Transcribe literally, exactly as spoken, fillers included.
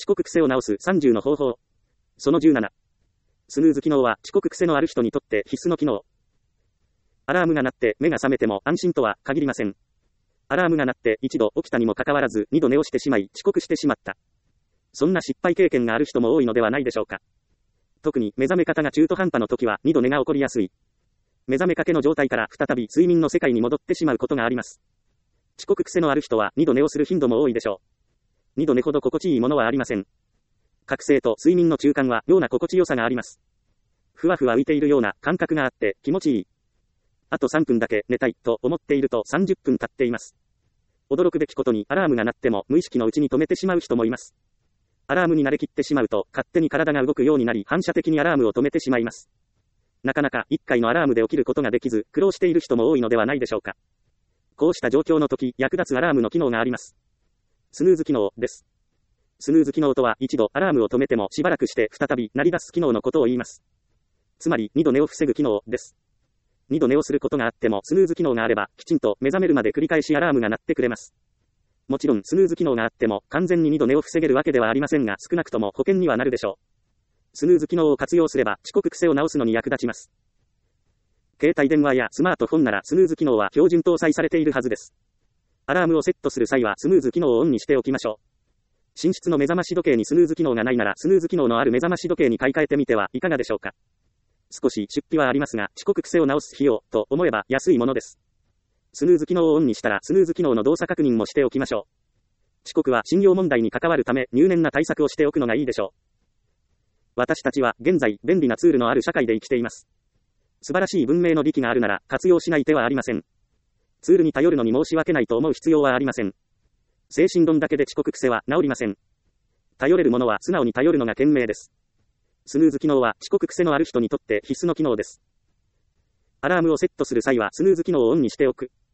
遅刻癖を直すさんじゅうの方法。そのじゅうなな。スヌーズ機能は遅刻癖のある人にとって必須の機能。アラームが鳴って目が覚めても安心とは限りません。アラームが鳴って一度起きたにもかかわらず二度寝をしてしまい遅刻してしまった。そんな失敗経験がある人も多いのではないでしょうか。特に目覚め方が中途半端の時は二度寝が起こりやすい。目覚めかけの状態から再び睡眠の世界に戻ってしまうことがあります。遅刻癖のある人は二度寝をする頻度も多いでしょう。二度寝ほど心地いいものはありません。覚醒と睡眠の中間は妙な心地よさがあります。ふわふわ浮いているような感覚があって気持ちいい。あとさんぷんだけ寝たいと思っているとさんじゅっぷん経っています。驚くべきことにアラームが鳴っても無意識のうちに止めてしまう人もいます。アラームに慣れきってしまうと勝手に体が動くようになり反射的にアラームを止めてしまいます。なかなかいっかいのアラームで起きることができず苦労している人も多いのではないでしょうか。こうした状況の時役立つアラームの機能があります。スヌーズ機能です。スヌーズ機能とは一度アラームを止めてもしばらくして再び鳴り出す機能のことを言います。つまり二度寝を防ぐ機能です。二度寝をすることがあってもスヌーズ機能があればきちんと目覚めるまで繰り返しアラームが鳴ってくれます。もちろんスヌーズ機能があっても完全に二度寝を防げるわけではありませんが少なくとも保険にはなるでしょう。スヌーズ機能を活用すれば遅刻癖を直すのに役立ちます。携帯電話やスマートフォンならスヌーズ機能は標準搭載されているはずです。アラームをセットする際はスヌーズ機能をオンにしておきましょう。寝室の目覚まし時計にスヌーズ機能がないならスヌーズ機能のある目覚まし時計に買い替えてみてはいかがでしょうか。少し出費はありますが遅刻癖を直す費用と思えば安いものです。スヌーズ機能をオンにしたらスヌーズ機能の動作確認もしておきましょう。遅刻は信用問題に関わるため入念な対策をしておくのがいいでしょう。私たちは現在便利なツールのある社会で生きています。素晴らしい文明の利器があるなら活用しない手はありません。ツールに頼るのに申し訳ないと思う必要はありません。精神論だけで遅刻癖は治りません。頼れるものは素直に頼るのが賢明です。スヌーズ機能は遅刻癖のある人にとって必須の機能です。アラームをセットする際はスヌーズ機能をオンにしておく。